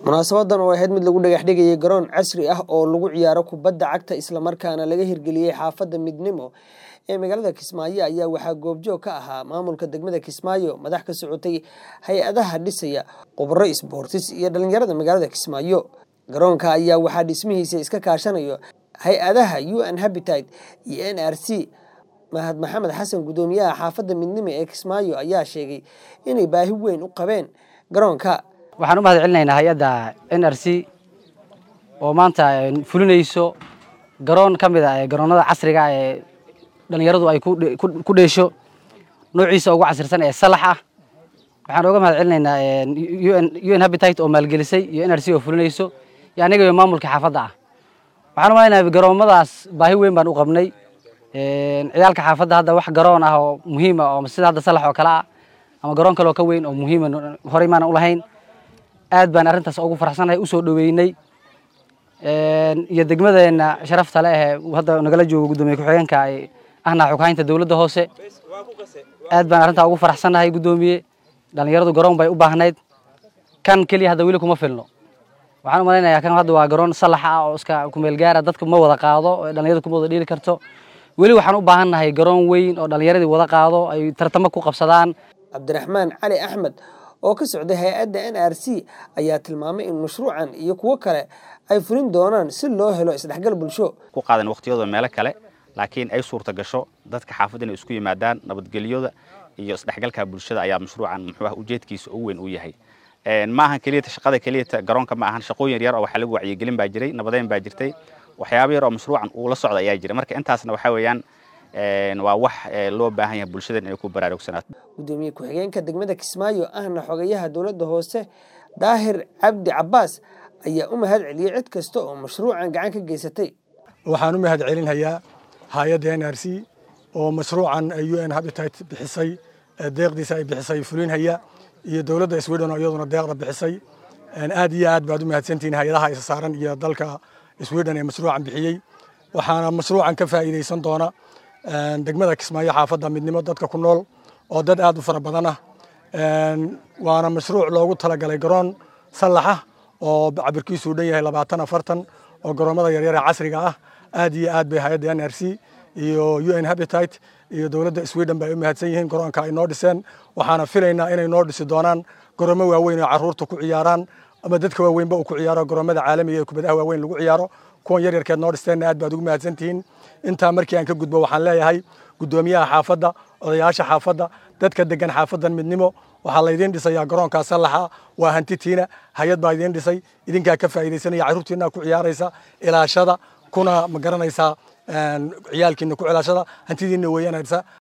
munaasabadan oo ahayd mid lagu dhagax dhigayay garoon casri ah oo lagu ciyaaro kubadda cagta isla markaana laga hirgeliyay xaafadda Midnimo ee magaalada Kismaayo ayaa waxaa goobjoog ka ahaa maamulka degmada Kismaayo madax ka socotay hay'adaha dhisaya khubaro isboortis iyo dhalinyarada magaalada Kismaayo. Garoonka ayaa waxaa dhismihiisa iska kaashanayo hay'adaha UN Habitat iyo NRC. Mahad Maxamed Xasan gudoomiyaha xaafadda Midnimo ee Kismaayo ayaa sheegay inay baahi weyn u qabeen garoonka. waxaan u mahad celinaynaa hay'adda NRC oo maanta fulinayso garoon ka mid ah garoonada casriga ah ee dhalinyaradu ay ku dheesho noociisa ugu casirsan ee salax ah. waxaan uga mahad celinaynaa UN Habitat oo maalgelisay iyo NRC oo fulinayso iyo aniga iyo maamulka xaafadda ah. waxaan u maleynayaa garoomadaas baahi weyn baan u qabnay ciyaalka xaafadda hadda wax garoon ah oo muhiim ah oo sida hadda salax oo kala ah ama garoon kale oo ka weyn oo muhiim ah horey maana u lahayn. aad baan arrintaas ugu faraxsanahay u soo dhaweynay iyo degmadeena sharafta leh hadda nagala joogo gudoomiye ku-xigeenka ay ahna xukaynta dawladda hoose. aad baan arrintaa ugu faraxsanahay gudoomiye dhalinyaradu garoon bay u baahnayd kan kaliya hadda weli kuma filno. waxaan u maleynayaa kan hadda waa garoon salax ah oo iska ku meel gaara dadka ma wada qaado dhalinyaradu kuma wada dhiiri karto. weli waxaan u baahannahay garoon weyn oo dhalinyaradii wada qaado ay tartamo ku qabsadaan. Cabdiraxmaan Cali Axmed oo ka socday hay'adda NRC ayaa tilmaamay in mashruucan iyo kuwa kale ay fulin doonaan si loo helo isdhexgal bulsho ku qaadan waqtiyada meel kale laakiin ay suurta gasho dadka xaafadana isku yimaadaan nabadgelyada iyo isdhexgalka bulshada ayaa mashruucan ujeedkiisa ugu weyn u yahay. ma ahan kaliya shaqada kaliya garoonka ma ahan shaqooyin yar oo waxa lagu wacyigelin baa jiray nabadeyn baa jirtay waxyaabo yar oo mashruucan uu la socdo ayaa jira marka intaasna waxa weeyaan waa wax loo baahan yahay bulshada inay ku baraarugsanaato. gudoomiye ku-xigeenka degmada Kismaayo ahna xogayaha dawladda hoose Daahir Cabdi Cabbaas ayaa u mahad celiyay cid kasta oo mashruucan gacan ka geysatay. waxaan u mahad celinayaa hay'adda NRC oo mashruucan UN Habitat bixisay deeqdiisa ay bixisay fulinaya iyo dawladda Sweden oo iyaduna deeqda bixisay. aad iyo aad baad u mahadsantihiin hay'adaha is saaran iyo dalka Sweden ee mashruucan bixiyay. waxaana mashruucan ka faa'iideysan doona degmada Kismaayo xaafadda Midnimo dadka ku nool oo dad aad u fara badan ah. waana mashruuc loogu talagalay garoon salax ah oo cabirkiisu dhan yahay 20-40 oo garoomada yaryar ee casriga ah. aad iyo aad bay hay'adda NRC iyo UN Habitat iyo dawladda Sweden bay u mahadsan yihiin garoonka ay noo dhiseen. waxaana filaynaa inay noo dhisi doonaan garoomo waaweyn oo carruurta ku ciyaaraan ama dadka waaweynba ku ciyaaro garoomada caalamiga ee kubadaha waaweyn lagu ciyaaro. kuwan yaryarkeed noo dhisteen aad baad ugu mahadsantihiin. intaa markii aan ka gudbo waxaan leeyahay gudoomiyaha xaafadda odayaasha xaafadda dadka degan xaafaddan Midnimo waxaa la idin dhisayaa garoonka salaxa waa hantitiina hay'ad baa idin dhisay idinkaa ka faa'iideysanaya carruurtiina ku ciyaaraysa ilaashada kuna ma garanaysaa ciyaalkiina ku cilaashada hantidiina weeyanaysa